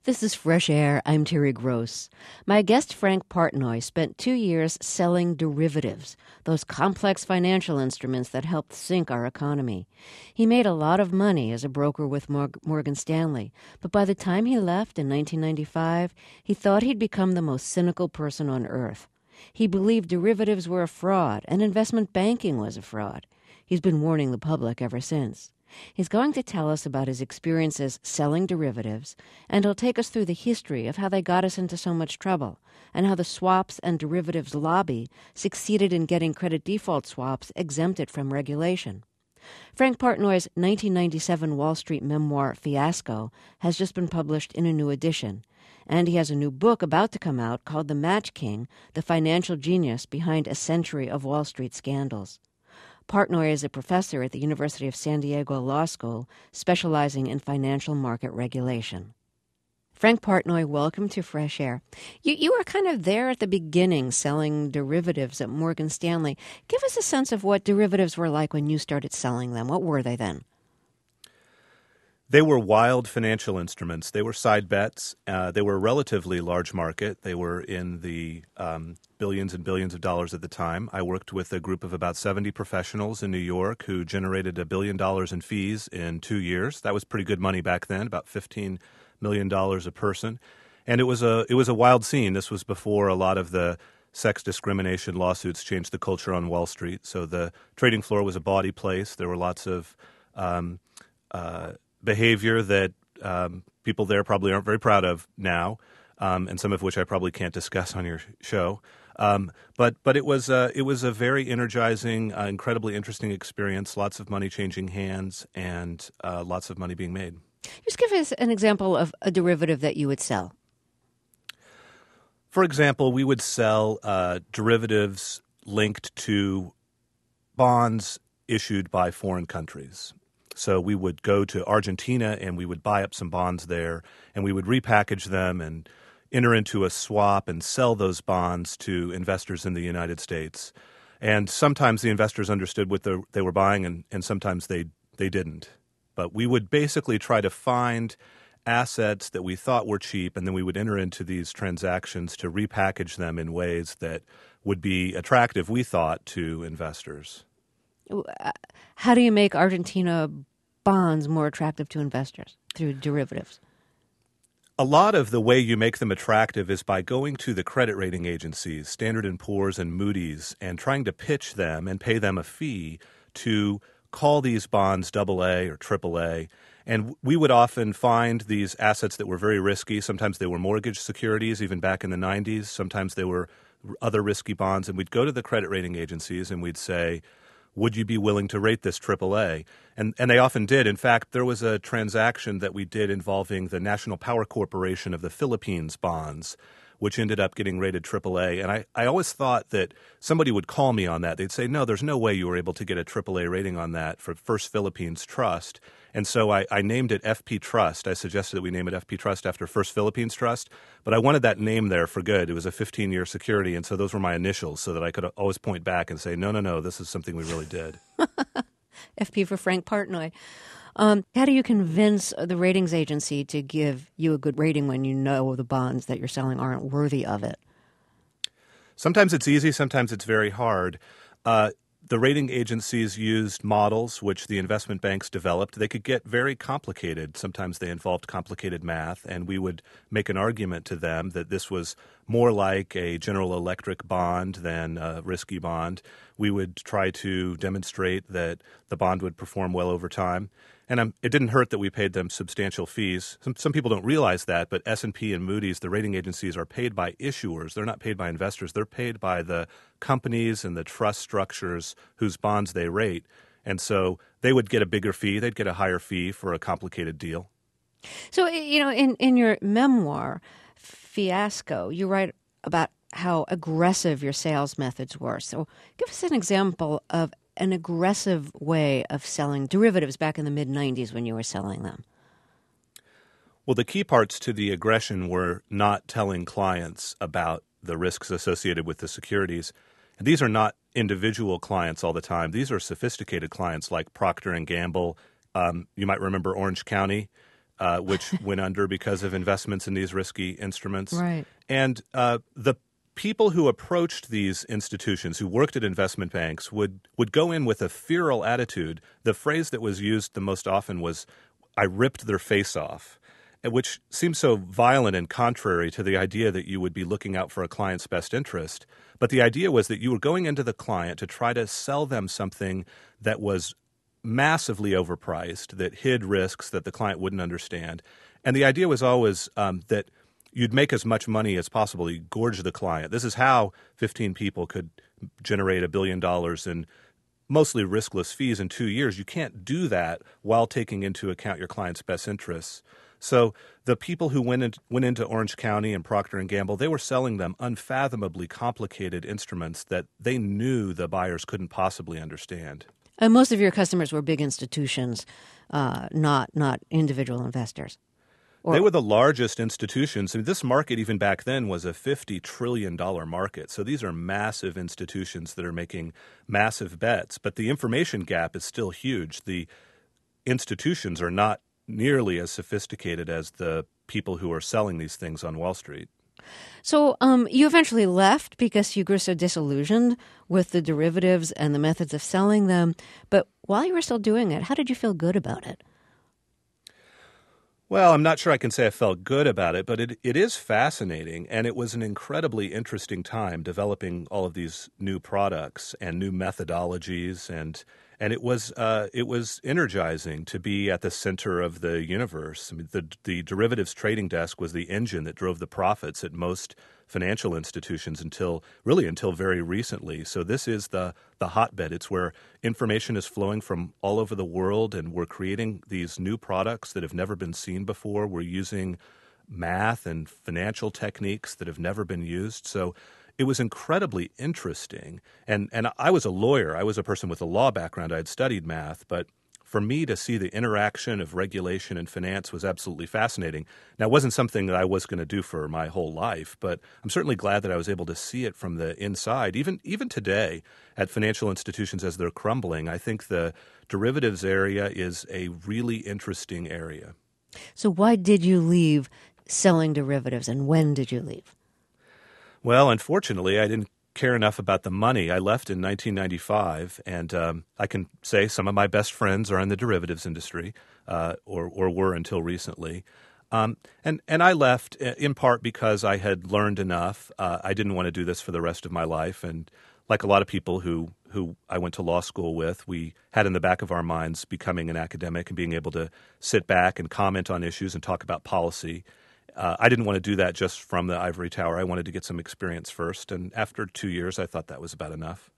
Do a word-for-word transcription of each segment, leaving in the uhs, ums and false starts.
This is Fresh Air. I'm Terry Gross. My guest Frank Partnoy spent two years selling derivatives, those complex financial instruments that helped sink our economy. He made a lot of money as a broker with Morgan Stanley, but by the time he left in nineteen ninety-five, he thought he'd become the most cynical person on earth. He believed derivatives were a fraud and investment banking was a fraud. He's been warning the public ever since. He's going to tell us about his experiences selling derivatives, and he'll take us through the history of how they got us into so much trouble, and how the swaps and derivatives lobby succeeded in getting credit default swaps exempted from regulation. Frank Partnoy's nineteen ninety-seven Wall Street memoir, Fiasco, has just been published in a new edition, and he has a new book about to come out called The Match King, the Financial Genius Behind a Century of Wall Street Scandals. Partnoy is a professor at the University of San Diego Law School, specializing in financial market regulation. Frank Partnoy, welcome to Fresh Air. You you were kind of there at the beginning selling derivatives at Morgan Stanley. Give us a sense of what derivatives were like when you started selling them. What were they then? They were wild financial instruments. They were side bets. Uh, they were a relatively large market. They were in the um, billions and billions of dollars at the time. I worked with a group of about seventy professionals in New York who generated a billion dollars in fees in two years. That was pretty good money back then, about fifteen million dollars a person. And it was a it was a wild scene. This was before a lot of the sex discrimination lawsuits changed the culture on Wall Street. So the trading floor was a bawdy place. There were lots of um, uh, behavior that um, people there probably aren't very proud of now, um, and some of which I probably can't discuss on your show. Um, but but it was uh, it was a very energizing, uh, incredibly interesting experience. Lots of money changing hands, and uh, lots of money being made. Just give us an example of a derivative that you would sell. For example, we would sell uh, derivatives linked to bonds issued by foreign countries. So we would go to Argentina and we would buy up some bonds there, and we would repackage them and enter into a swap and sell those bonds to investors in the United States. And sometimes the investors understood what the, they were buying, and, and sometimes they, they didn't. But we would basically try to find assets that we thought were cheap, and then we would enter into these transactions to repackage them in ways that would be attractive, we thought, to investors. How do you make Argentina bonds more attractive to investors through derivatives? A lot of the way you make them attractive is by going to the credit rating agencies, Standard and Poor's and Moody's, and trying to pitch them and pay them a fee to call these bonds double A or triple A. And we would often find these assets that were very risky. Sometimes they were mortgage securities, even back in the nineties. Sometimes they were other risky bonds. And we'd go to the credit rating agencies and we'd say, would you be willing to rate this triple A? And and they often did. In fact, there was a transaction that we did involving the National Power Corporation of the Philippines bonds, which ended up getting rated triple A. And I, I always thought that somebody would call me on that. They'd say, no, there's no way you were able to get a triple A rating on that for First Philippines Trust. And so I, I named it F P Trust. I suggested that we name it F P Trust after First Philippines Trust. But I wanted that name there for good. It was a fifteen-year security, and so those were my initials so that I could always point back and say, no, no, no, this is something we really did. F P for Frank Partnoy. Um, how do you convince the ratings agency to give you a good rating when you know the bonds that you're selling aren't worthy of it? Sometimes it's easy. Sometimes it's very hard. Uh, the rating agencies used models which the investment banks developed. They could get very complicated. Sometimes they involved complicated math, and we would make an argument to them that this was more like a General Electric bond than a risky bond. We would try to demonstrate that the bond would perform well over time. And um, it didn't hurt that we paid them substantial fees. Some, some people don't realize that, but S and P and Moody's, the rating agencies, are paid by issuers. They're not paid by investors. They're paid by the companies and the trust structures whose bonds they rate. And so they would get a bigger fee. They'd get a higher fee for a complicated deal. So, you know, in, in your memoir, Fiasco, you write about how aggressive your sales methods were. So give us an example of an aggressive way of selling derivatives back in the mid nineties when you were selling them. Well, the key parts to the aggression were not telling clients about the risks associated with the securities. And these are not individual clients all the time. These are sophisticated clients like Procter and Gamble. Um, you might remember Orange County. uh, which went under because of investments in these risky instruments. Right. And uh, the people who approached these institutions, who worked at investment banks, would, would go in with a feral attitude. The phrase that was used the most often was, "I ripped their face off," which seems so violent and contrary to the idea that you would be looking out for a client's best interest. But the idea was that you were going into the client to try to sell them something that was massively overpriced, that hid risks that the client wouldn't understand. And the idea was always um, that you'd make as much money as possible. You gorge the client. This is how fifteen people could generate a billion dollars in mostly riskless fees in two years. You can't do that while taking into account your client's best interests. So the people who went, in, went into Orange County and Procter and Gamble, they were selling them unfathomably complicated instruments that they knew the buyers couldn't possibly understand. And most of your customers were big institutions, uh, not not individual investors. Or, they were the largest institutions. I mean, this market, even back then, was a fifty trillion dollars market. So these are massive institutions that are making massive bets. But the information gap is still huge. The institutions are not nearly as sophisticated as the people who are selling these things on Wall Street. So um, you eventually left because you grew so disillusioned with the derivatives and the methods of selling them. But while you were still doing it, how did you feel good about it? Well, I'm not sure I can say I felt good about it, but it, it is fascinating, and it was an incredibly interesting time developing all of these new products and new methodologies, and and it was uh, it was energizing to be at the center of the universe. I mean, the the derivatives trading desk was the engine that drove the profits at most financial institutions until really until very recently. So this is the the hotbed. It's where information is flowing from all over the world, and we're creating these new products that have never been seen before. We're using math and financial techniques that have never been used. So it was incredibly interesting. And and I was a lawyer. I was a person with a law background. I had studied math, but for me to see the interaction of regulation and finance was absolutely fascinating. Now, it wasn't something that I was going to do for my whole life, but I'm certainly glad that I was able to see it from the inside. Even even today at financial institutions as they're crumbling, I think the derivatives area is a really interesting area. So why did you leave selling derivatives, and when did you leave? Well, unfortunately, I didn't care enough about the money. I left in nineteen ninety-five, and um, I can say some of my best friends are in the derivatives industry, uh, or or were until recently. Um, and and I left in part because I had learned enough. Uh, I didn't want to do this for the rest of my life, and like a lot of people who who I went to law school with, we had in the back of our minds becoming an academic and being able to sit back and comment on issues and talk about policy. Uh, I didn't want to do that just from the ivory tower. I wanted to get some experience first. And after two years, I thought that was about enough.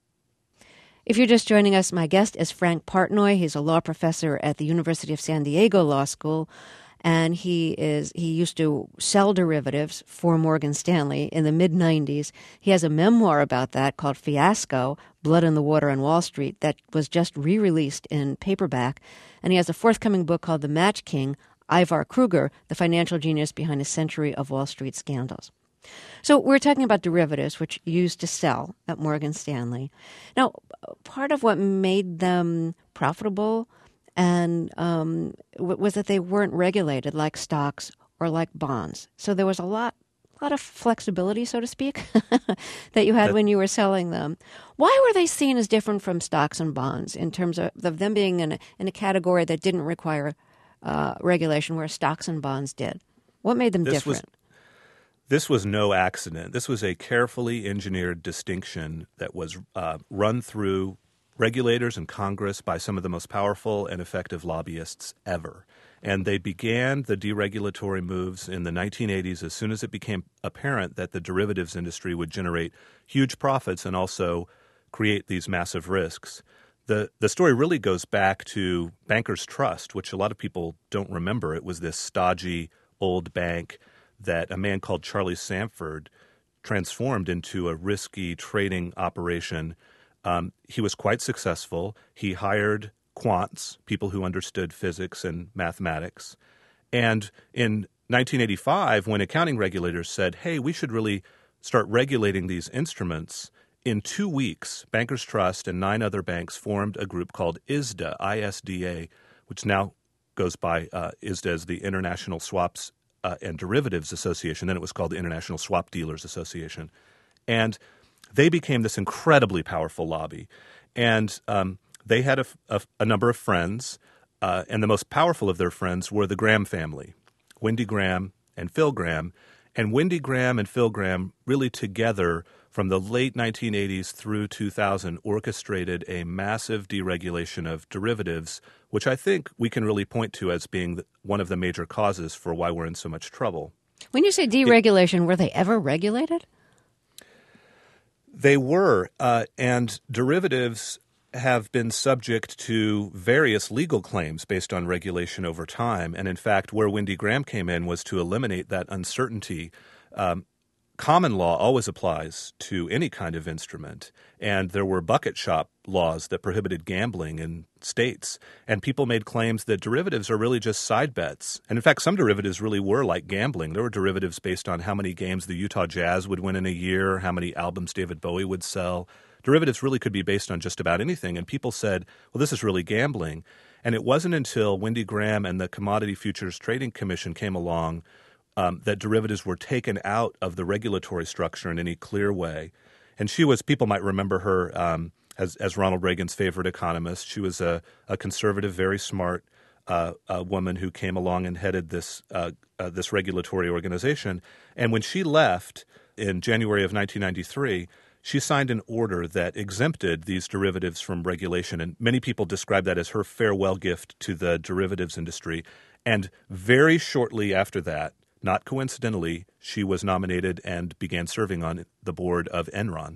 If you're just joining us, my guest is Frank Partnoy. He's a law professor at the University of San Diego Law School. And he is he used to sell derivatives for Morgan Stanley in the mid nineties. He has a memoir about that called Fiasco, Blood in the Water on Wall Street, that was just re-released in paperback. And he has a forthcoming book called The Match King, Ivar Kruger, the financial genius behind a century of Wall Street scandals. So we're talking about derivatives, which you used to sell at Morgan Stanley. Now, part of what made them profitable and um, was that they weren't regulated like stocks or like bonds. So there was a lot, a lot of flexibility, so to speak, that you had that, when you were selling them. Why were they seen as different from stocks and bonds in terms of, of them being in a, in a category that didn't require Uh, regulation where stocks and bonds did? What made them this different? Was, this was no accident. This was a carefully engineered distinction that was uh, run through regulators and Congress by some of the most powerful and effective lobbyists ever. And they began the deregulatory moves in the nineteen eighties as soon as it became apparent that the derivatives industry would generate huge profits and also create these massive risks. The the story really goes back to Bankers Trust, which a lot of people don't remember. It was this stodgy old bank that a man called Charlie Sanford transformed into a risky trading operation. Um, he was quite successful. He hired quants, people who understood physics and mathematics. And in nineteen eighty-five, when accounting regulators said, hey, we should really start regulating these instruments, in two weeks, Bankers Trust and nine other banks formed a group called I S D A, I S D A, which now goes by uh, I S D A as the International Swaps uh, and Derivatives Association. Then it was called the International Swap Dealers Association. And they became this incredibly powerful lobby. And um, they had a, a, a number of friends, uh, and the most powerful of their friends were the Graham family, Wendy Graham and Phil Graham. And Wendy Graham and Phil Graham really together from the late nineteen eighties through two thousand orchestrated a massive deregulation of derivatives, which I think we can really point to as being the, one of the major causes for why we're in so much trouble. When you say deregulation, it, were they ever regulated? They were, uh, and derivatives have been subject to various legal claims based on regulation over time. And in fact, where Wendy Graham came in was to eliminate that uncertainty. Um, common law always applies to any kind of instrument. And there were bucket shop laws that prohibited gambling in states. And people made claims that derivatives are really just side bets. And in fact, some derivatives really were like gambling. There were derivatives based on how many games the Utah Jazz would win in a year, how many albums David Bowie would sell. Derivatives really could be based on just about anything. And people said, well, this is really gambling. And it wasn't until Wendy Graham and the Commodity Futures Trading Commission came along um, that derivatives were taken out of the regulatory structure in any clear way. And she was, people might remember her um, as, as Ronald Reagan's favorite economist. She was a, a conservative, very smart uh, a woman who came along and headed this, uh, uh, this regulatory organization. And when she left in January of nineteen ninety-three, she signed an order that exempted these derivatives from regulation, and many people describe that as her farewell gift to the derivatives industry. And very shortly after that, not coincidentally, she was nominated and began serving on the board of Enron.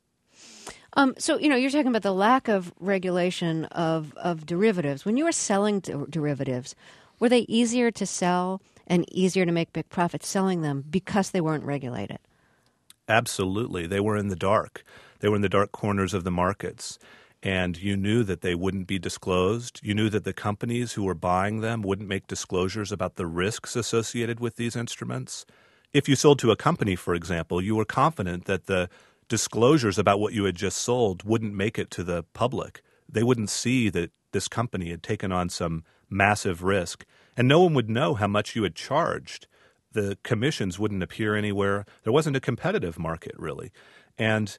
Um, so, you know, you're talking about the lack of regulation of, of derivatives. When you were selling der- derivatives, were they easier to sell and easier to make big profits selling them because they weren't regulated? Absolutely. They were in the dark. They were in the dark corners of the markets. And you knew that they wouldn't be disclosed. You knew that the companies who were buying them wouldn't make disclosures about the risks associated with these instruments. If you sold to a company, for example, you were confident that the disclosures about what you had just sold wouldn't make it to the public. They wouldn't see that this company had taken on some massive risk. And no one would know how much you had charged. The commissions wouldn't appear anywhere. There wasn't a competitive market, really. And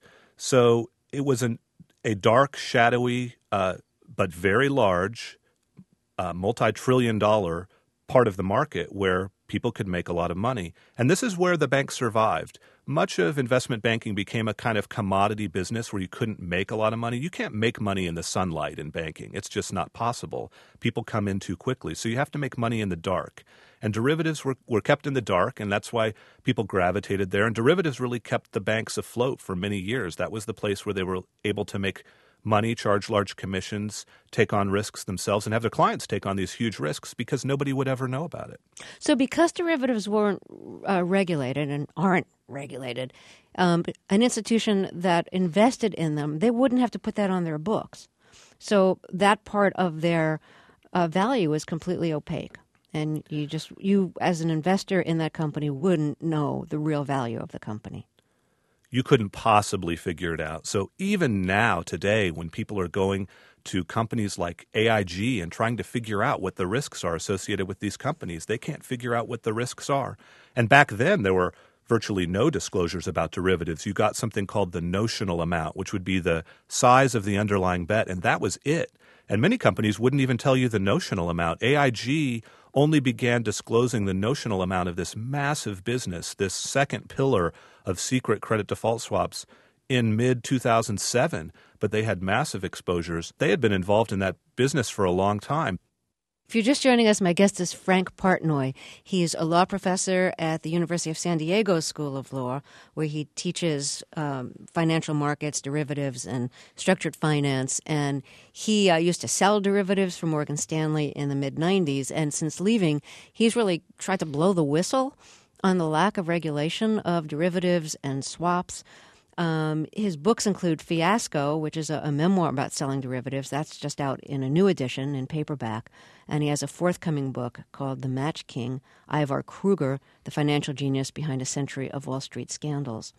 so it was an, a dark, shadowy, uh, but very large, uh, multi-trillion dollar part of the market where people could make a lot of money. And this is where the banks survived. Much of investment banking became a kind of commodity business where you couldn't make a lot of money. You can't make money in the sunlight in banking. It's just not possible. People come in too quickly. So you have to make money in the dark. And derivatives were, were kept in the dark, and that's why people gravitated there. And derivatives really kept the banks afloat for many years. That was the place where they were able to make money, charge large commissions, take on risks themselves, and have their clients take on these huge risks because nobody would ever know about it. So because derivatives weren't uh, regulated and aren't regulated, um, an institution that invested in them, they wouldn't have to put that on their books. So that part of their uh, value is completely opaque. And you just, you as an investor in that company wouldn't know the real value of the company. You couldn't possibly figure it out. So even now, today, when people are going to companies like A I G and trying to figure out what the risks are associated with these companies, they can't figure out what the risks are. And back then, there were virtually no disclosures about derivatives. You got something called the notional amount, which would be the size of the underlying bet, and that was it. And many companies wouldn't even tell you the notional amount. A I G only began disclosing the notional amount of this massive business, this second pillar of secret credit default swaps, in mid two thousand seven. But they had massive exposures. They had been involved in that business for a long time. If you're just joining us, my guest is Frank Partnoy. He's a law professor at the University of San Diego School of Law, where he teaches um, financial markets, derivatives, and structured finance. And he uh, used to sell derivatives for Morgan Stanley in the mid nineties. And since leaving, he's really tried to blow the whistle on the lack of regulation of derivatives and swaps. Um, his books include Fiasco, which is a, a memoir about selling derivatives. That's just out in a new edition in paperback. And he has a forthcoming book called The Match King, Ivar Kruger, the financial genius behind a century of Wall Street scandals.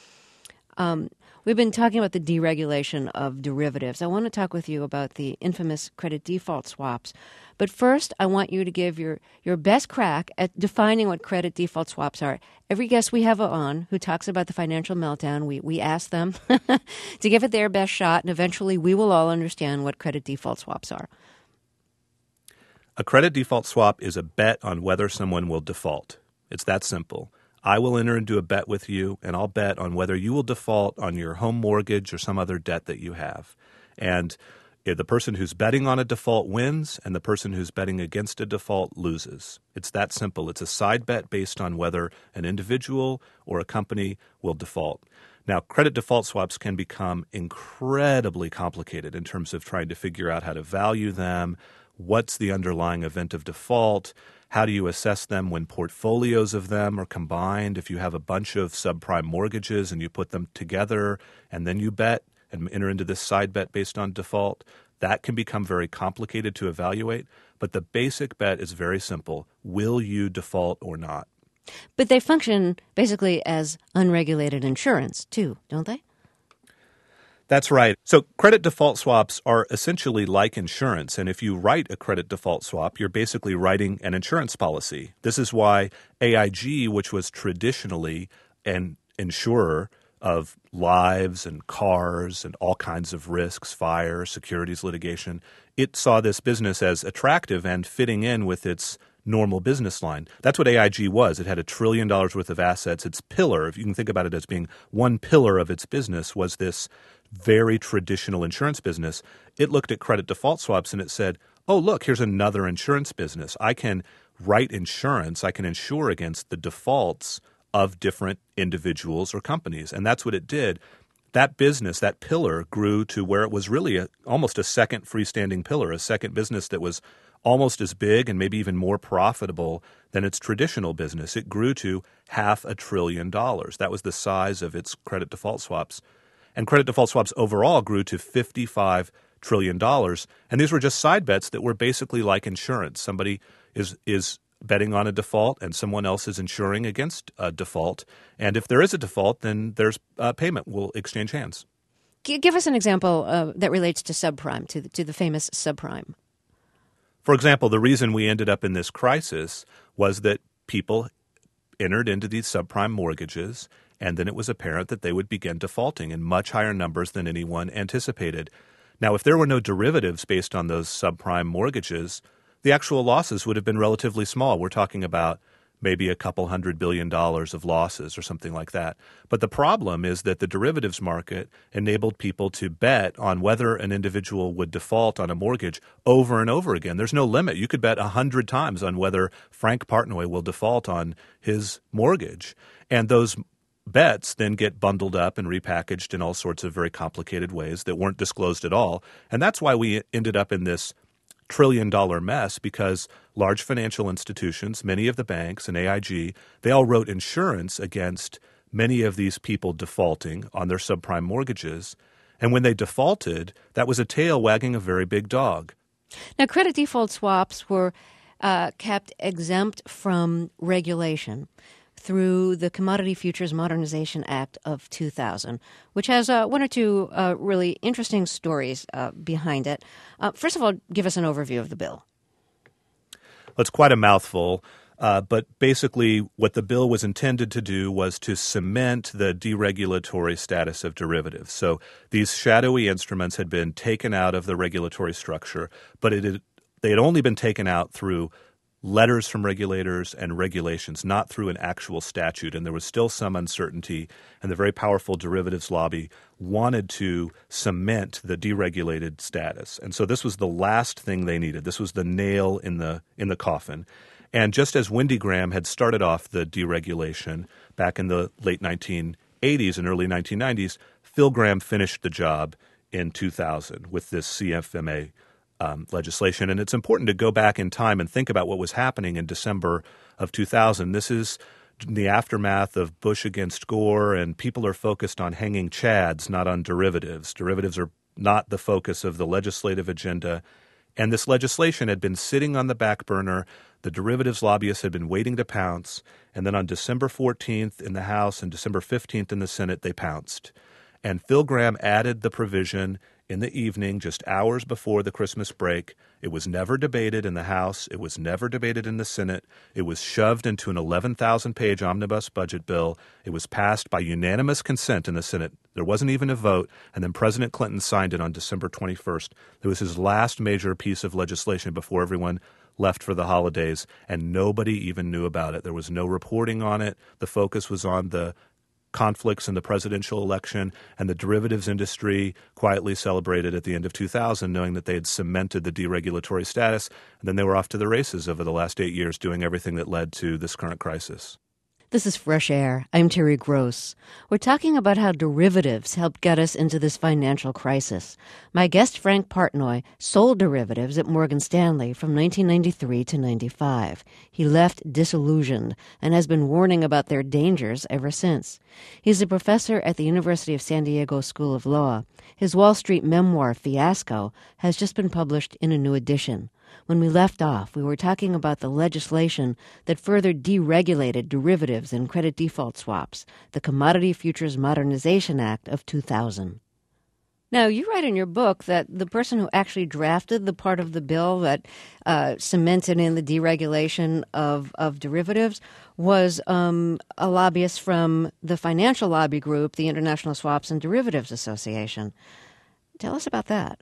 Um, we've been talking about the deregulation of derivatives. I want to talk with you about the infamous credit default swaps. But first, I want you to give your, your best crack at defining what credit default swaps are. Every guest we have on who talks about the financial meltdown, we, we ask them to give it their best shot, and eventually we will all understand what credit default swaps are. A credit default swap is a bet on whether someone will default. It's that simple. I will enter into a bet with you, and I'll bet on whether you will default on your home mortgage or some other debt that you have. And the person who's betting on a default wins, and the person who's betting against a default loses. It's that simple. It's a side bet based on whether an individual or a company will default. Now, credit default swaps can become incredibly complicated in terms of trying to figure out how to value them. What's the underlying event of default? How do you assess them when portfolios of them are combined? If you have a bunch of subprime mortgages and you put them together and then you bet and enter into this side bet based on default, that can become very complicated to evaluate. But the basic bet is very simple. Will you default or not? But they function basically as unregulated insurance too, don't they? That's right. So credit default swaps are essentially like insurance. And if you write a credit default swap, you're basically writing an insurance policy. This is why A I G, which was traditionally an insurer of lives and cars and all kinds of risks, fire, securities litigation, it saw this business as attractive and fitting in with its normal business line. That's what A I G was. It had a trillion dollars worth of assets. Its pillar, if you can think about it as being one pillar of its business, was this very traditional insurance business. It looked at credit default swaps and it said, oh, look, here's another insurance business. I can write insurance. I can insure against the defaults of different individuals or companies. And that's what it did. That business, that pillar, grew to where it was really a, almost a second freestanding pillar, a second business that was almost as big and maybe even more profitable than its traditional business. It grew to half a trillion dollars. That was the size of its credit default swaps. And credit default swaps overall grew to fifty-five trillion dollars. And these were just side bets that were basically like insurance. Somebody is is betting on a default and someone else is insuring against a default. And if there is a default, then there's uh, payment. We'll exchange hands. Give us an example uh, that relates to subprime, to the, to the famous subprime. For example, the reason we ended up in this crisis was that people entered into these subprime mortgages, and then it was apparent that they would begin defaulting in much higher numbers than anyone anticipated. Now, if there were no derivatives based on those subprime mortgages, the actual losses would have been relatively small. We're talking about maybe a couple hundred billion dollars of losses or something like that. But the problem is that the derivatives market enabled people to bet on whether an individual would default on a mortgage over and over again. There's no limit. You could bet a hundred times on whether Frank Partnoy will default on his mortgage. And those bets then get bundled up and repackaged in all sorts of very complicated ways that weren't disclosed at all. And that's why we ended up in this trillion dollar mess, because large financial institutions, many of the banks and A I G, they all wrote insurance against many of these people defaulting on their subprime mortgages. And when they defaulted, that was a tail wagging a very big dog. Now, credit default swaps were uh, kept exempt from regulation through the Commodity Futures Modernization Act of two thousand, which has uh, one or two uh, really interesting stories uh, behind it. Uh, first of all, give us an overview of the bill. Well, it's quite a mouthful, uh, but basically what the bill was intended to do was to cement the deregulatory status of derivatives. So these shadowy instruments had been taken out of the regulatory structure, but it had, they had only been taken out through letters from regulators and regulations, not through an actual statute. And there was still some uncertainty, and the very powerful derivatives lobby wanted to cement the deregulated status. And so this was the last thing they needed. This was the nail in the in the coffin. And just as Wendy Graham had started off the deregulation back in the late nineteen eighties and early nineteen nineties, Phil Gramm finished the job in two thousand with this C F M A Um, legislation. And it's important to go back in time and think about what was happening in December of two thousand. This is the aftermath of Bush against Gore, and people are focused on hanging chads, not on derivatives. Derivatives are not the focus of the legislative agenda. And this legislation had been sitting on the back burner. The derivatives lobbyists had been waiting to pounce. And then on December fourteenth in the House and December fifteenth in the Senate, they pounced. And Phil Gramm added the provision in the evening, just hours before the Christmas break. It was never debated in the House. It was never debated in the Senate. It was shoved into an eleven thousand page omnibus budget bill. It was passed by unanimous consent in the Senate. There wasn't even a vote. And then President Clinton signed it on December twenty-first. It was his last major piece of legislation before everyone left for the holidays, and nobody even knew about it. There was no reporting on it. The focus was on the conflicts in the presidential election, and the derivatives industry quietly celebrated at the end of two thousand, knowing that they had cemented the deregulatory status, and then they were off to the races over the last eight years doing everything that led to this current crisis. This is Fresh Air. I'm Terry Gross. We're talking about how derivatives helped get us into this financial crisis. My guest, Frank Partnoy, sold derivatives at Morgan Stanley from nineteen ninety-three to ninety-five. He left disillusioned and has been warning about their dangers ever since. He's a professor at the University of San Diego School of Law. His Wall Street memoir, Fiasco, has just been published in a new edition. When we left off, we were talking about the legislation that further deregulated derivatives and credit default swaps, the Commodity Futures Modernization Act of two thousand. Now, you write in your book that the person who actually drafted the part of the bill that uh, cemented in the deregulation of, of derivatives was um, a lobbyist from the financial lobby group, the International Swaps and Derivatives Association. Tell us about that.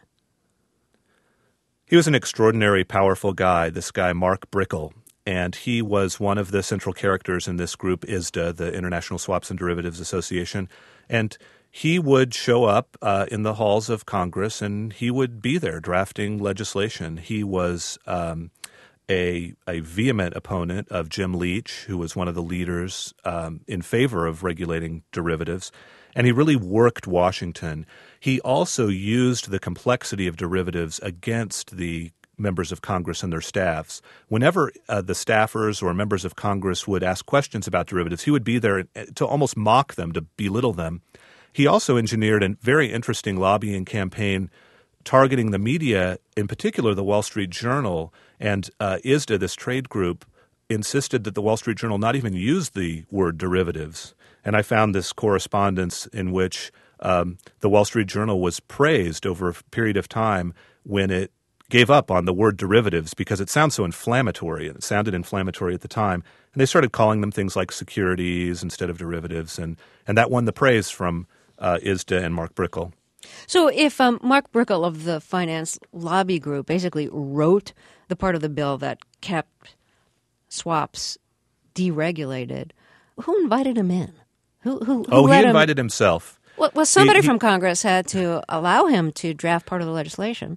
He was an extraordinary, powerful guy, this guy, Mark Brickell, and he was one of the central characters in this group, I S D A, the International Swaps and Derivatives Association. And he would show up uh, in the halls of Congress, and he would be there drafting legislation. He was um, a, a vehement opponent of Jim Leach, who was one of the leaders um, in favor of regulating derivatives. And he really worked Washington. He also used the complexity of derivatives against the members of Congress and their staffs. Whenever uh, the staffers or members of Congress would ask questions about derivatives, he would be there to almost mock them, to belittle them. He also engineered a very interesting lobbying campaign targeting the media, in particular the Wall Street Journal. And uh, I S D A, this trade group, insisted that the Wall Street Journal not even use the word derivatives. And I found this correspondence in which um, the Wall Street Journal was praised over a period of time when it gave up on the word derivatives because it sounds so inflammatory, and it sounded inflammatory at the time. And they started calling them things like securities instead of derivatives, and, and that won the praise from uh, I S D A and Mark Brickell. So if um, Mark Brickell of the Finance Lobby Group basically wrote the part of the bill that kept swaps deregulated, who invited him in? Who, who, who oh, he let invited him? himself. Well, well somebody he, he, from Congress had to allow him to draft part of the legislation.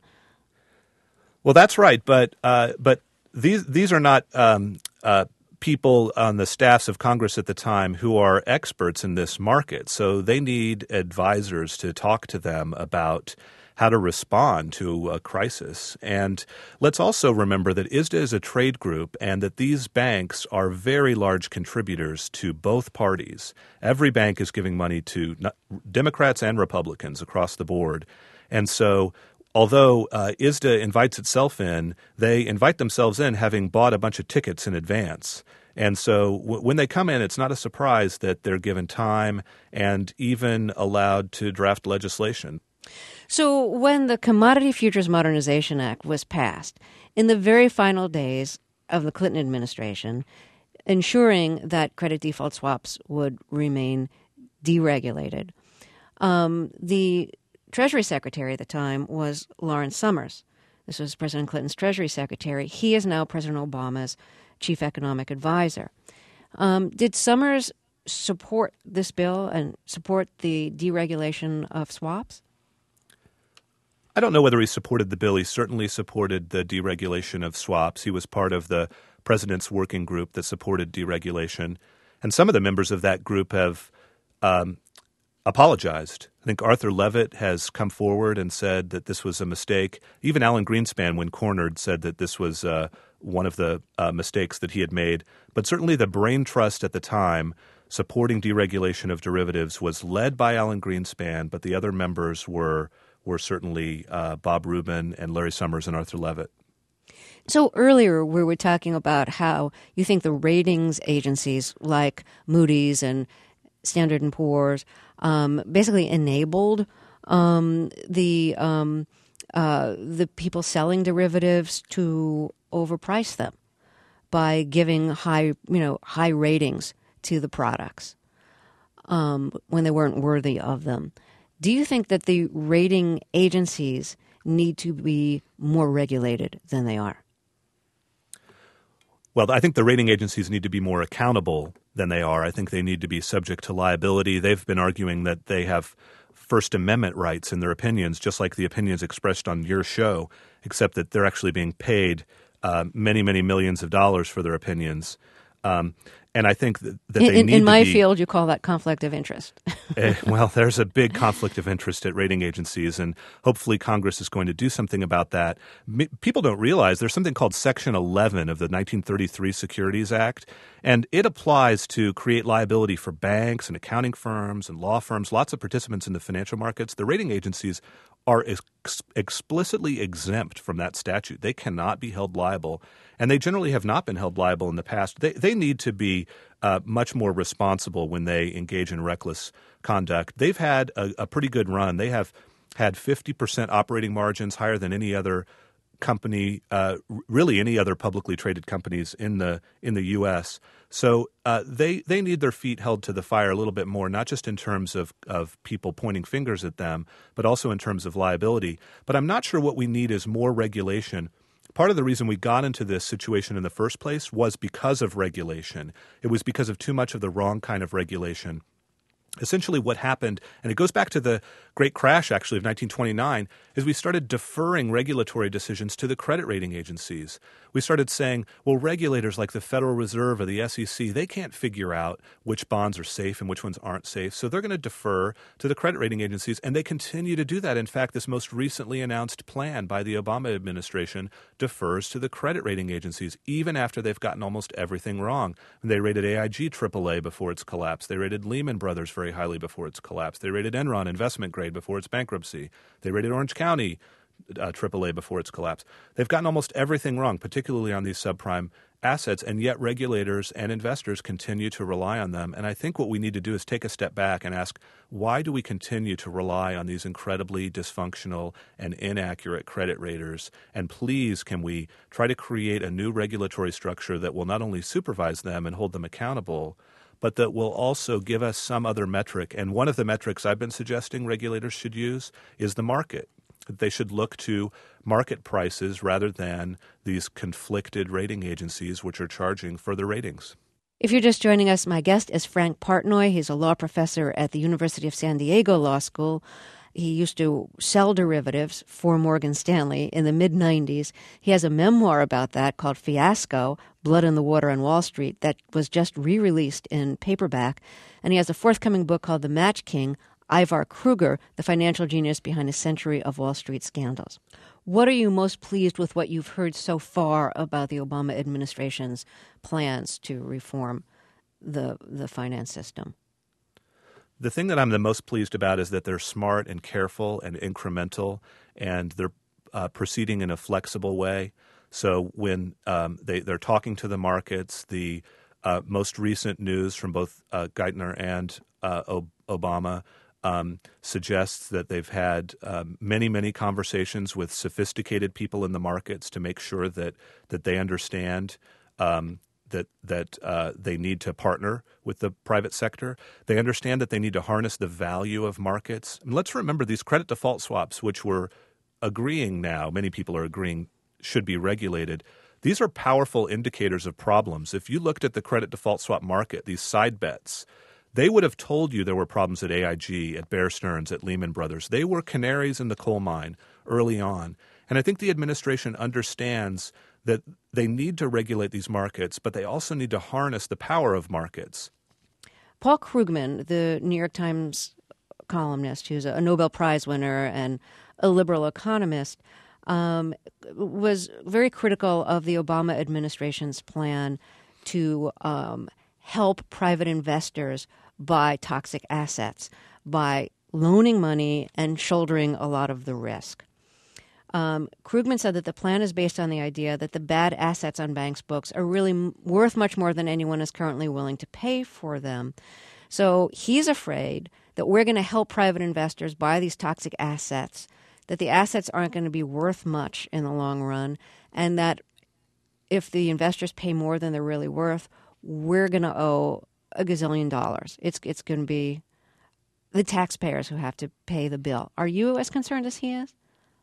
Well, that's right, but uh, but these these are not um, uh, people on the staffs of Congress at the time who are experts in this market. So they need advisors to talk to them about how to respond to a crisis. And let's also remember that I S D A is a trade group and that these banks are very large contributors to both parties. Every bank is giving money to Democrats and Republicans across the board. And so although uh, I S D A invites itself in, they invite themselves in having bought a bunch of tickets in advance. And so w- when they come in, it's not a surprise that they're given time and even allowed to draft legislation. So when the Commodity Futures Modernization Act was passed, in the very final days of the Clinton administration, ensuring that credit default swaps would remain deregulated, um, the Treasury Secretary at the time was Lawrence Summers. This was President Clinton's Treasury Secretary. He is now President Obama's Chief Economic Advisor. Um, did Summers support this bill and support the deregulation of swaps? I don't know whether he supported the bill. He certainly supported the deregulation of swaps. He was part of the president's working group that supported deregulation. And some of the members of that group have um, apologized. I think Arthur Levitt has come forward and said that this was a mistake. Even Alan Greenspan, when cornered, said that this was uh, one of the uh, mistakes that he had made. But certainly the brain trust at the time supporting deregulation of derivatives was led by Alan Greenspan, but the other members were were certainly uh, Bob Rubin and Larry Summers and Arthur Levitt. So earlier we were talking about how you think the ratings agencies like Moody's and Standard and Poor's um, basically enabled um, the um, uh, the people selling derivatives to overprice them by giving high, you know, high ratings to the products um, when they weren't worthy of them. Do you think that the rating agencies need to be more regulated than they are? Well, I think the rating agencies need to be more accountable than they are. I think they need to be subject to liability. They've been arguing that they have First Amendment rights in their opinions, just like the opinions expressed on your show, except that they're actually being paid uh, many, many millions of dollars for their opinions. Um, and I think that, that they in, need in to my be, field, you call that conflict of interest. uh, well, there's a big conflict of interest at rating agencies, and hopefully Congress is going to do something about that. M- people don't realize there's something called Section eleven of the nineteen thirty-three Securities Act, and it applies to create liability for banks and accounting firms and law firms, lots of participants in the financial markets. The rating agencies are ex- explicitly exempt from that statute. They cannot be held liable, and they generally have not been held liable in the past. They, they need to be uh, much more responsible when they engage in reckless conduct. They've had a, a pretty good run. They have had fifty percent operating margins, higher than any other company, uh, really any other publicly traded companies in the in the U S. So uh, they they need their feet held to the fire a little bit more, not just in terms of, of people pointing fingers at them, but also in terms of liability. But I'm not sure what we need is more regulation. Part of the reason we got into this situation in the first place was because of regulation. It was because of too much of the wrong kind of regulation. Essentially what happened, and it goes back to the great crash actually of nineteen twenty-nine, is we started deferring regulatory decisions to the credit rating agencies. We started saying, well, regulators like the Federal Reserve or the S E C, they can't figure out which bonds are safe and which ones aren't safe, so they're going to defer to the credit rating agencies, and they continue to do that. In fact, this most recently announced plan by the Obama administration defers to the credit rating agencies, even after they've gotten almost everything wrong. They rated A I G triple A before its collapse. They rated Lehman Brothers very highly before its collapse. They rated Enron investment grade before its bankruptcy. They rated Orange County uh, triple A before its collapse. They've gotten almost everything wrong, particularly on these subprime assets, and yet regulators and investors continue to rely on them. And I think what we need to do is take a step back and ask, why do we continue to rely on these incredibly dysfunctional and inaccurate credit raters? And please, can we try to create a new regulatory structure that will not only supervise them and hold them accountable, but that will also give us some other metric. And one of the metrics I've been suggesting regulators should use is the market. They should look to market prices rather than these conflicted rating agencies which are charging for the ratings. If you're just joining us, my guest is Frank Partnoy. He's a law professor at the University of San Diego Law School. He used to sell derivatives for Morgan Stanley in the mid nineties. He has a memoir about that called Fiasco, Blood in the Water on Wall Street, that was just re-released in paperback. And he has a forthcoming book called The Match King, Ivar Kruger, the financial genius behind a century of Wall Street scandals. What are you most pleased with what you've heard so far about the Obama administration's plans to reform the the finance system? The thing that I'm the most pleased about is that they're smart and careful and incremental, and they're uh, proceeding in a flexible way. So when um, they, they're talking to the markets, the uh, most recent news from both uh, Geithner and uh, Ob- Obama um, suggests that they've had um, many, many conversations with sophisticated people in the markets to make sure that that they understand um, that that uh, they need to partner with the private sector. They understand that they need to harness the value of markets. And let's remember these credit default swaps, which we're agreeing now, many people are agreeing should be regulated. These are powerful indicators of problems. If you looked at the credit default swap market, these side bets, they would have told you there were problems at A I G, at Bear Stearns, at Lehman Brothers. They were canaries in the coal mine early on. And I think the administration understands that they need to regulate these markets, but they also need to harness the power of markets. Paul Krugman, the New York Times columnist, who's a Nobel Prize winner and a liberal economist, um, was very critical of the Obama administration's plan to um, help private investors buy toxic assets by loaning money and shouldering a lot of the risk. Um, Krugman said that the plan is based on the idea that the bad assets on banks' books are really m- worth much more than anyone is currently willing to pay for them. So he's afraid that we're going to help private investors buy these toxic assets, that the assets aren't going to be worth much in the long run, and that if the investors pay more than they're really worth, we're going to owe a gazillion dollars. It's it's going to be the taxpayers who have to pay the bill. Are you as concerned as he is?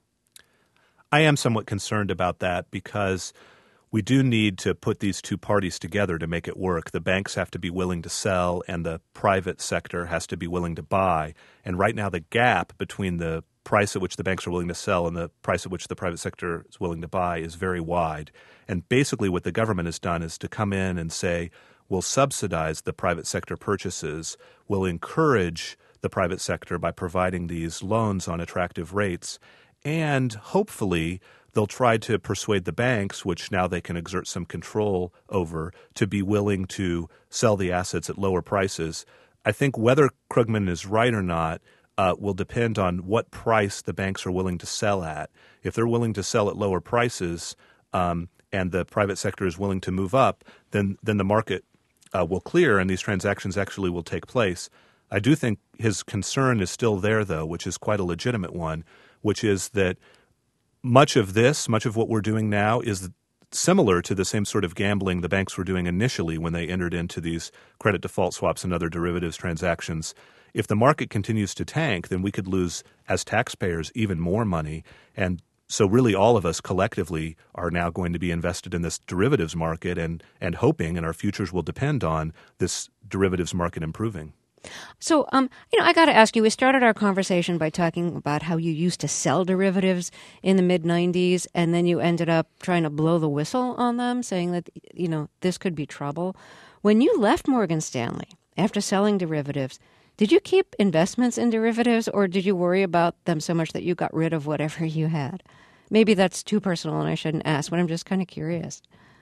I am somewhat concerned about that because we do need to put these two parties together to make it work. The banks have to be willing to sell and the private sector has to be willing to buy. And right now the gap between the price at which the banks are willing to sell and the price at which the private sector is willing to buy is very wide. And basically what the government has done is to come in and say, we'll subsidize the private sector purchases, we'll encourage the private sector by providing these loans on attractive rates, and hopefully they'll try to persuade the banks, which now they can exert some control over, to be willing to sell the assets at lower prices. I think whether Krugman is right or not uh, will depend on what price the banks are willing to sell at. If they're willing to sell at lower prices um, and the private sector is willing to move up, then then the market uh, will clear and these transactions actually will take place. I do think his concern is still there, though, which is quite a legitimate one, which is that much of this, much of what we're doing now is similar to the same sort of gambling the banks were doing initially when they entered into these credit default swaps and other derivatives transactions. If the market continues to tank, then we could lose, as taxpayers, even more money. And so really all of us collectively are now going to be invested in this derivatives market and, and hoping, and our futures will depend on this derivatives market improving. So, um, you know, I got to ask you, we started our conversation by talking about how you used to sell derivatives in the mid nineties, and then you ended up trying to blow the whistle on them, saying that, you know, this could be trouble. When you left Morgan Stanley after selling derivatives, did you keep investments in derivatives, or did you worry about them so much that you got rid of whatever you had? Maybe that's too personal and I shouldn't ask, but I'm just kind of curious.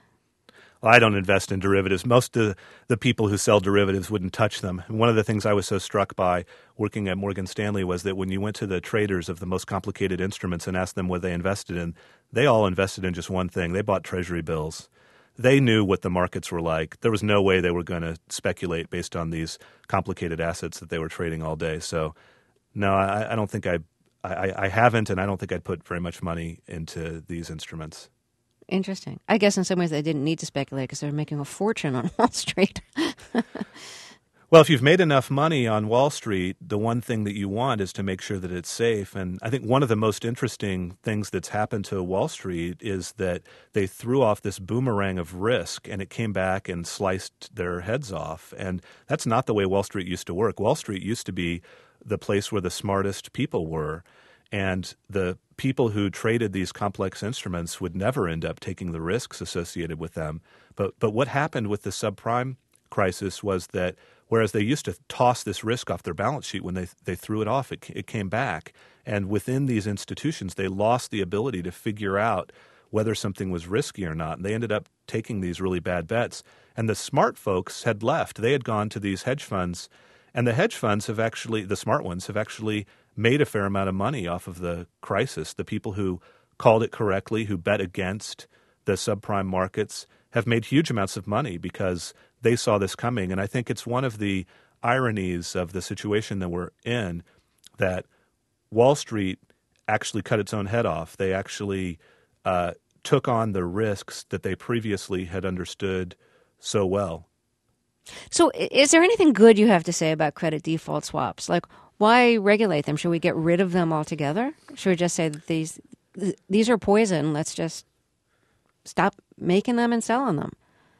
I don't invest in derivatives. Most of the people who sell derivatives wouldn't touch them. And one of the things I was so struck by working at Morgan Stanley was that when you went to the traders of the most complicated instruments and asked them what they invested in, they all invested in just one thing. They bought treasury bills. They knew what the markets were like. There was no way they were going to speculate based on these complicated assets that they were trading all day. So, no, I, I don't think I, I, I haven't, and I don't think I'd put very much money into these instruments. Interesting. I guess in some ways they didn't need to speculate because they were making a fortune on Wall Street. Well, if you've made enough money on Wall Street, the one thing that you want is to make sure that it's safe. And I think one of the most interesting things that's happened to Wall Street is that they threw off this boomerang of risk and it came back and sliced their heads off. And that's not the way Wall Street used to work. Wall Street used to be the place where the smartest people were. And the people who traded these complex instruments would never end up taking the risks associated with them. But but what happened with the subprime crisis was that whereas they used to toss this risk off their balance sheet when they they threw it off, it, it came back. And within these institutions, they lost the ability to figure out whether something was risky or not. And they ended up taking these really bad bets. And the smart folks had left. They had gone to these hedge funds. And the hedge funds have actually, the smart ones, have actually made a fair amount of money off of the crisis. The people who called it correctly, who bet against the subprime markets, have made huge amounts of money because they saw this coming. And I think it's one of the ironies of the situation that we're in that Wall Street actually cut its own head off. They actually uh, took on the risks that they previously had understood so well. So is there anything good you have to say about credit default swaps? Like, why regulate them? Should we get rid of them altogether? Should we just say that these these are poison? Let's just stop making them and selling them.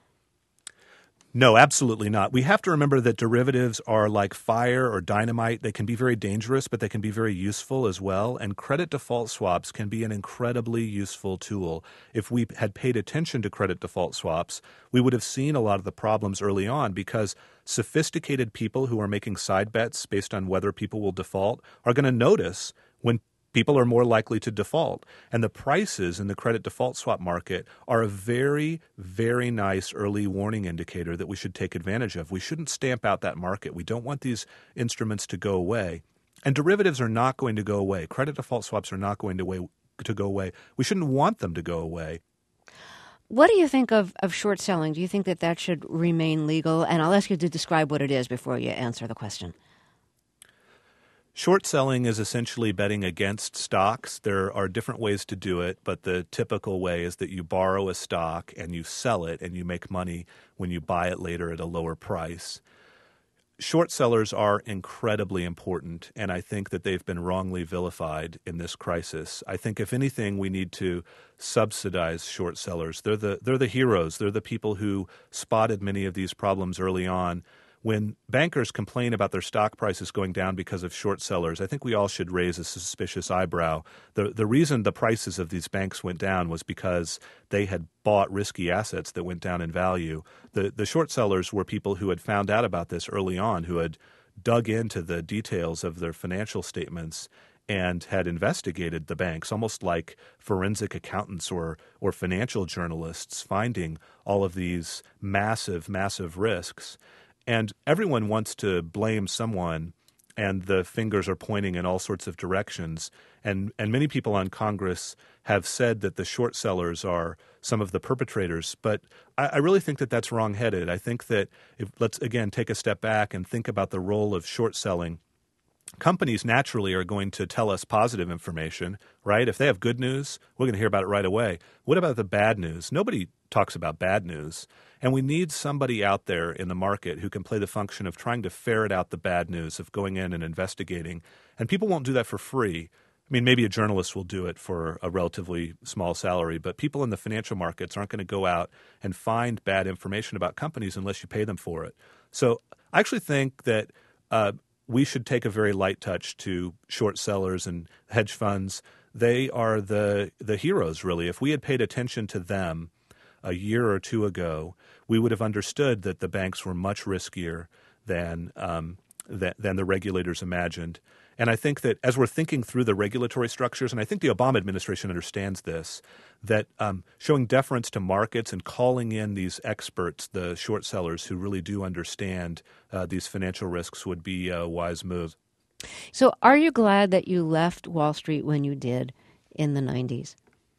No, absolutely not. We have to remember that derivatives are like fire or dynamite. They can be very dangerous, but they can be very useful as well. And credit default swaps can be an incredibly useful tool. If we had paid attention to credit default swaps, we would have seen a lot of the problems early on because sophisticated people who are making side bets based on whether people will default are going to notice when people are more likely to default. And the prices in the credit default swap market are a very, very nice early warning indicator that we should take advantage of. We shouldn't stamp out that market. We don't want these instruments to go away. And derivatives are not going to go away. Credit default swaps are not going to, way, to go away. We shouldn't want them to go away. What do you think of, of short selling? Do you think that that should remain legal? And I'll ask you to describe what it is before you answer the question. Short selling is essentially betting against stocks. There are different ways to do it, but the typical way is that you borrow a stock and you sell it and you make money when you buy it later at a lower price. Short sellers are incredibly important, and I think that they've been wrongly vilified in this crisis. I think, if anything, we need to subsidize short sellers. They're the, they're the heroes. They're the people who spotted many of these problems early on. When bankers complain about their stock prices going down because of short sellers, I think we all should raise a suspicious eyebrow. The the reason the prices of these banks went down was because they had bought risky assets that went down in value. The the short sellers were people who had found out about this early on, who had dug into the details of their financial statements and had investigated the banks, almost like forensic accountants or or financial journalists finding all of these massive, massive risks. And everyone wants to blame someone, and the fingers are pointing in all sorts of directions. And and many people on Congress have said that the short sellers are some of the perpetrators. But I, I really think that that's wrongheaded. I think that if, let's, again, take a step back and think about the role of short selling. Companies naturally are going to tell us positive information, right? If they have good news, we're going to hear about it right away. What about the bad news? Nobody talks about bad news. And we need somebody out there in the market who can play the function of trying to ferret out the bad news, of going in and investigating. And people won't do that for free. I mean, maybe a journalist will do it for a relatively small salary, but people in the financial markets aren't going to go out and find bad information about companies unless you pay them for it. So I actually think that uh, we should take a very light touch to short sellers and hedge funds. They are the the heroes, really. If we had paid attention to them a year or two ago, we would have understood that the banks were much riskier than um, than, than the regulators imagined. And I think that as we're thinking through the regulatory structures, and I think the Obama administration understands this, that um, showing deference to markets and calling in these experts, the short sellers who really do understand uh, these financial risks, would be a wise move. So are you glad that you left Wall Street when you did in the nineties?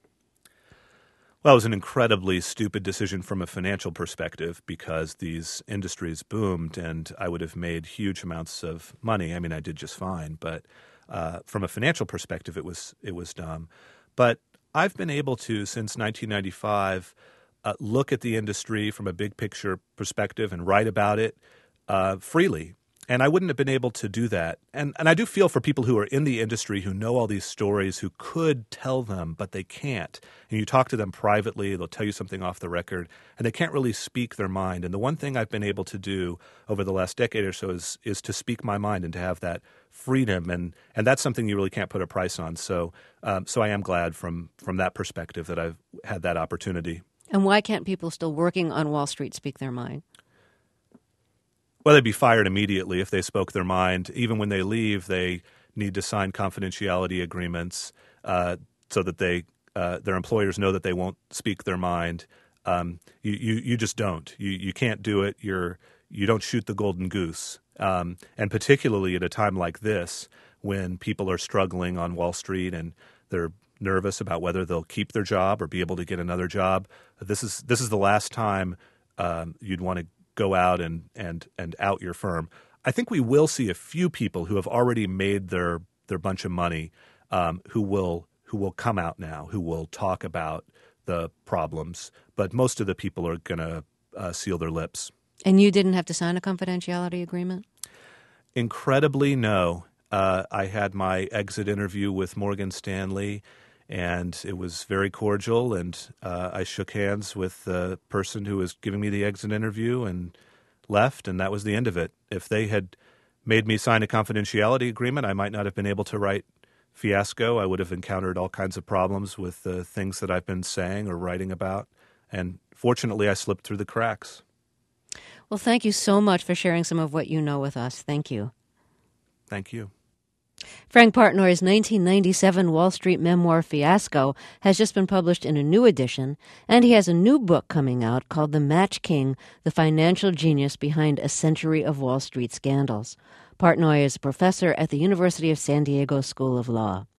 Well, it was an incredibly stupid decision from a financial perspective because these industries boomed and I would have made huge amounts of money. I mean, I did just fine, but uh, from a financial perspective, it was it was dumb. But I've been able to, since nineteen ninety-five, uh, look at the industry from a big picture perspective and write about it uh, freely. And I wouldn't have been able to do that. And and I do feel for people who are in the industry who know all these stories, who could tell them, but they can't. And you talk to them privately, they'll tell you something off the record, and they can't really speak their mind. And the one thing I've been able to do over the last decade or so is is to speak my mind and to have that freedom. And and that's something you really can't put a price on. So um, so I am glad from from that perspective that I've had that opportunity. And why can't people still working on Wall Street speak their mind? Well, they'd be fired immediately if they spoke their mind. Even when they leave, they need to sign confidentiality agreements uh, so that they uh, their employers know that they won't speak their mind. Um, you, you you just don't. You you can't do it. You're you don't shoot the golden goose. Um, and particularly at a time like this, when people are struggling on Wall Street and they're nervous about whether they'll keep their job or be able to get another job, this is this is the last time um, you'd want to go out and, and, and out your firm. I think we will see a few people who have already made their their bunch of money um, who will who will come out now, who will talk about the problems. But most of the people are going to uh, seal their lips. And you didn't have to sign a confidentiality agreement? Incredibly, no. Uh, I had my exit interview with Morgan Stanley, and it was very cordial, and uh, I shook hands with the person who was giving me the exit interview and left, and that was the end of it. If they had made me sign a confidentiality agreement, I might not have been able to write Fiasco. I would have encountered all kinds of problems with the things that I've been saying or writing about, and fortunately I slipped through the cracks. Well, thank you so much for sharing some of what you know with us. Thank you. Thank you. Frank Partnoy's nineteen ninety-seven Wall Street memoir, Fiasco, has just been published in a new edition, and he has a new book coming out called The Match King, The Financial Genius Behind a Century of Wall Street Scandals. Partnoy is a professor at the University of San Diego School of Law.